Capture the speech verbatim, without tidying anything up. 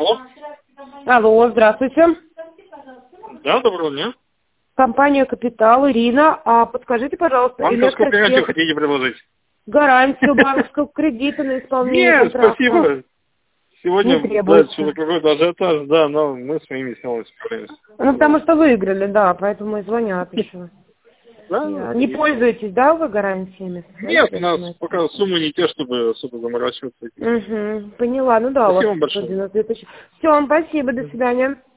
Алло. Алло, здравствуйте. Да, доброго дня. Компания «Капитал», Ирина. А подскажите, пожалуйста, Банковскую гарантию электротех... хотите предложить? гарантию банковского кредита на исполнение Нет, контракта? спасибо. Сегодня, Не да, требуется. что-то какой-то ажиотаж, да, но мы с моими силами справимся. Ну, потому что выиграли, да, поэтому и звонят еще. Да, Я- да. Не пользуетесь, да, вы гарантиями? Нет, у Я нас знаю. пока суммы не те, чтобы особо заморачиваться. Угу, поняла. Ну да, у вас Спасибо вам большое. девяносто две тысячи. Все, вам спасибо, до свидания.